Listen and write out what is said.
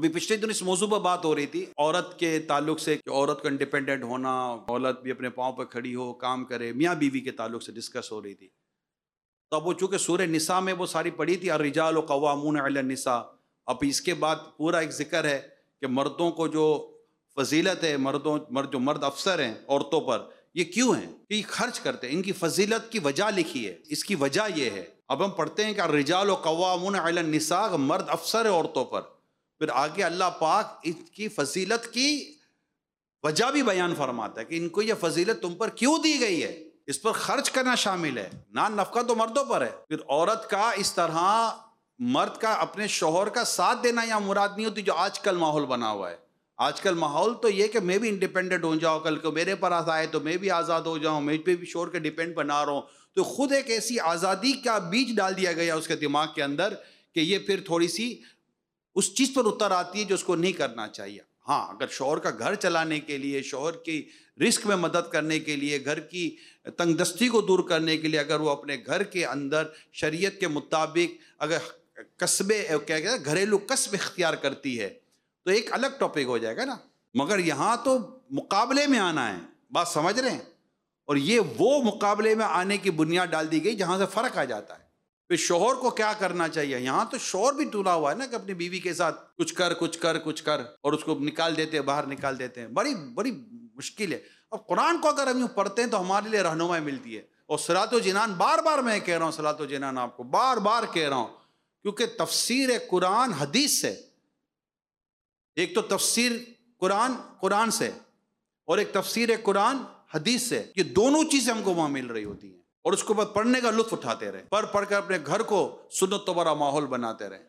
ابھی پچھلے دن اس موضوع پر بات ہو رہی تھی، عورت کے تعلق سے کہ عورت کو انڈیپینڈنٹ ہونا، عورت بھی اپنے پاؤں پہ کھڑی ہو، کام کرے، میاں بیوی کے تعلق سے ڈسکس ہو رہی تھی۔ تو اب وہ چونکہ سورہ نساء میں وہ ساری پڑھی تھی، الرجال قوامون علی النساء، اب اس کے بعد پورا ایک ذکر ہے کہ مردوں کو جو فضیلت ہے، جو مرد افسر ہیں عورتوں پر، یہ کیوں ہیں کہ یہ خرچ کرتے ہیں، ان کی فضیلت کی وجہ لکھی ہے، اس کی وجہ یہ ہے۔ اب ہم پڑھتے ہیں کہ الرجال قوامون علی النساء، مرد افسر ہے عورتوں پر، پھر آگے اللہ پاک اس کی فضیلت کی وجہ بھی بیان فرماتا ہے کہ ان کو یہ فضیلت تم پر کیوں دی گئی ہے، اس پر خرچ کرنا شامل ہے، نان نفقہ تو مردوں پر ہے۔ پھر عورت کا اس طرح مرد کا اپنے شوہر کا ساتھ دینا یہاں مراد نہیں ہوتی، جو آج کل ماحول بنا ہوا ہے۔ آج کل ماحول تو یہ کہ میں بھی انڈیپینڈنٹ ہو جاؤں، کل کو میرے پر آئے تو میں بھی آزاد ہو جاؤں، میں پہ بھی شوہر کے ڈیپینڈ بنا رہا ہوں، تو خود ایک ایسی آزادی کا بیج ڈال دیا گیا اس کے دماغ کے اندر کہ یہ پھر تھوڑی سی اس چیز پر اتر آتی ہے جو اس کو نہیں کرنا چاہیے۔ ہاں، اگر شوہر کا گھر چلانے کے لیے، شوہر کی رزق میں مدد کرنے کے لیے، گھر کی تنگ دستی کو دور کرنے کے لیے، اگر وہ اپنے گھر کے اندر شریعت کے مطابق اگر گھریلو کسب اختیار کرتی ہے تو ایک الگ ٹاپک ہو جائے گا نا، مگر یہاں تو مقابلے میں آنا ہے، بات سمجھ رہے ہیں؟ اور یہ وہ مقابلے میں آنے کی بنیاد ڈال دی گئی جہاں سے فرق آ جاتا ہے۔ پھر شوہر کو کیا کرنا چاہیے؟ یہاں تو شوہر بھی ٹولا ہوا ہے نا کہ اپنی بیوی کے ساتھ کچھ کر اور اس کو نکال دیتے ہیں، باہر نکال دیتے ہیں، بڑی بڑی مشکل ہے۔ اب قرآن کو اگر ہم یوں پڑھتے ہیں تو ہمارے لیے رہنمائی ملتی ہے۔ اور صراط و جنان، بار بار میں کہہ رہا ہوں صراط و جنان، آپ کو بار بار کہہ رہا ہوں، کیونکہ تفسیر قرآن حدیث سے، ایک تو تفسیر قرآن سے اور ایک تفسیر قرآن حدیث سے، یہ دونوں چیزیں ہم کو وہاں مل رہی ہوتی ہیں، اور اس کو بعد پڑھنے کا لطف اٹھاتے رہیں، پڑھ کر اپنے گھر کو سنت و برا ماحول بناتے رہیں۔